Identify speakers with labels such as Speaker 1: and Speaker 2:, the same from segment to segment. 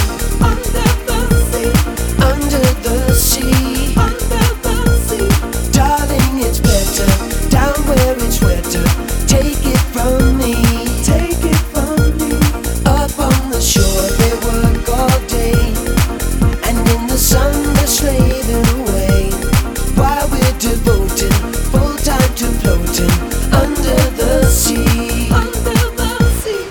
Speaker 1: under the sea,
Speaker 2: under the sea.
Speaker 1: under the sea.
Speaker 2: Darling, it's better down where it's wetter. Take it from me,
Speaker 1: Take it from me.
Speaker 2: up on the shore they work all day, and in the sun they're slaving away, while we're devoted full time to floating under the sea.
Speaker 1: Under the sea.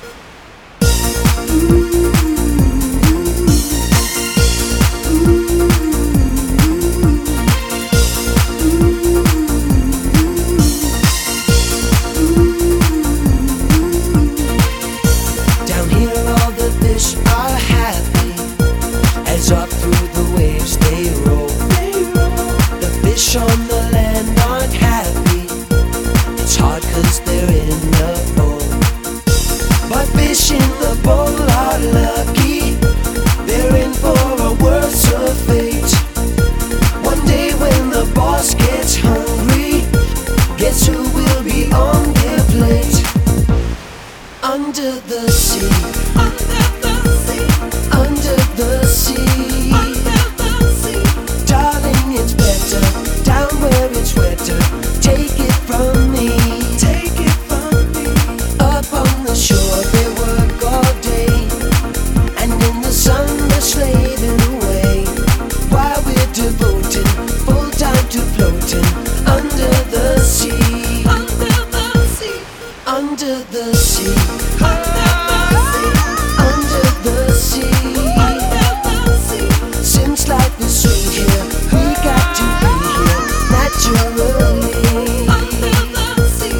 Speaker 2: Down here all the fish are happy, as up through the waves they roll. The fish on the land aren't happy, it's hard 'cause they're in the bowl. But fish in the bowl are lucky, they're in for a worse of fate. One day when the boss gets hungry, guess who will be on their plate? Under the sea,
Speaker 1: Under the sea.
Speaker 2: under the sea.
Speaker 1: Under the sea.
Speaker 2: Darling, it's better down where it's wetter. Take it from me,
Speaker 1: Take it from me.
Speaker 2: up on the shore they work all day, and in the sun they're slaving away, while we're devoted full time to floating under the sea,
Speaker 1: Under the sea.
Speaker 2: under the sea,
Speaker 1: Under the sea.
Speaker 2: under the sea.
Speaker 1: Under the sea.
Speaker 2: Since life is sweet here, we got to be here naturally.
Speaker 1: Under the sea.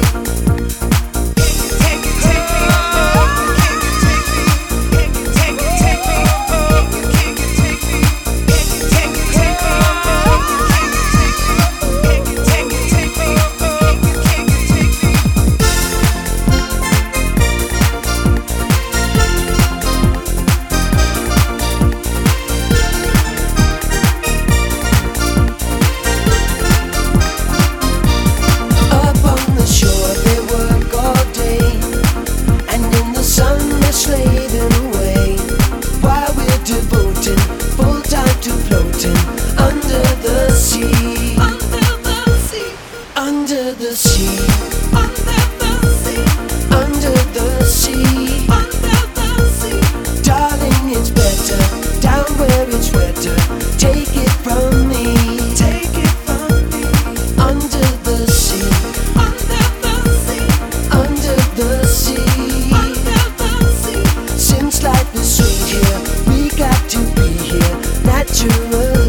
Speaker 2: Up on the shore they work all day, and in the sun they're slaving away, while we're devoted full time to floating under the sea,
Speaker 1: Under the sea.
Speaker 2: under the sea,
Speaker 1: Under the sea.
Speaker 2: under the sea.
Speaker 1: Under the sea.
Speaker 2: Darling, it's better down where it's wetter. Take it from me,
Speaker 1: Take it from me.
Speaker 2: under the sea,
Speaker 1: Under the sea.
Speaker 2: under the sea.
Speaker 1: Under the sea.
Speaker 2: Since life is sweet here, we got to be here naturally.